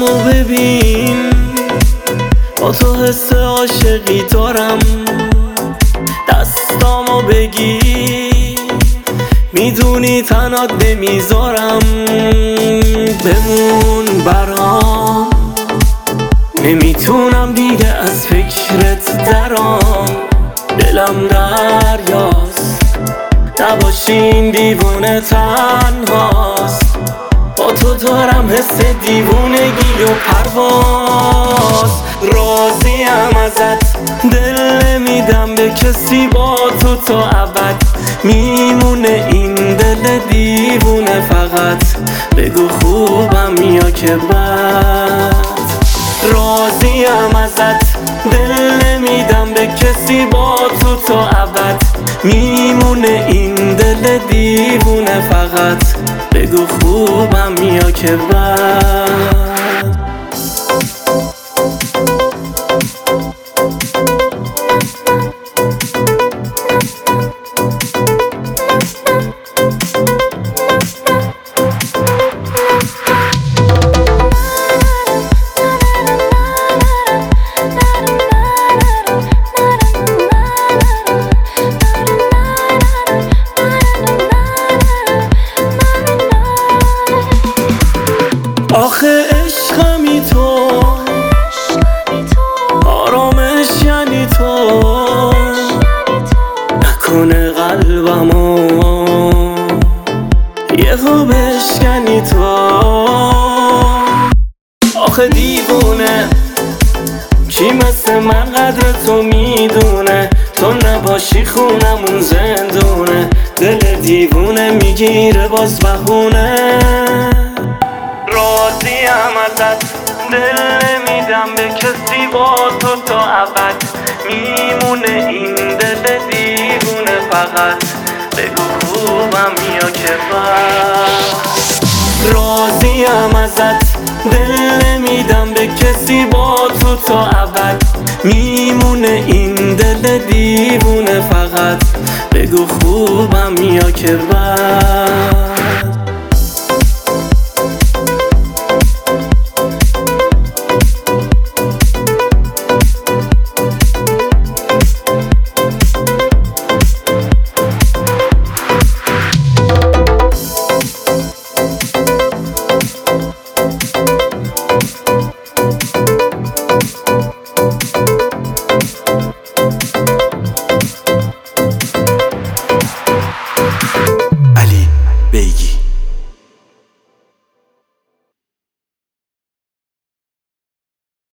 چشامو ببین، با تو حس عاشقی دارم. دستامو بگیر، میدونی تنات نمیذارم. بمون برام، نمیتونم دیگه از فکرت درام. دلم دریاست، نباشی این دیوونه تنهاست. با تو دارم حس دیوونگی و پرواز. راضیم ازت، دل نمیدم به کسی، با تو تا ابد میمونه این دل دیوونه. فقط بگو خوبم یا که بد. راضیم ازت، دل نمیدم به کسی، با تو تا ابد میمونه این دل دیوونه. فقط بگو خوبم یا که بد. آخه عشقمی تو، آرامش یعنی تو. نکنه قلبمو یهو بشکنی تو. آخه دیوونه، کی مثل من قدر تو میدونه؟ تو نباشی خونمون زندونه. دل دیوونه میگیره باز بهونه. راضیم ازت، دل نمیدم به کسی، با تو تا ابد میمونه این دل دیوونه. فقط بگو خوبم یا که بد. راضیم ازت، دل نمیدم به کسی، با تو تا ابد میمونه این دل دیوونه. فقط بگو خوبم یا که بد.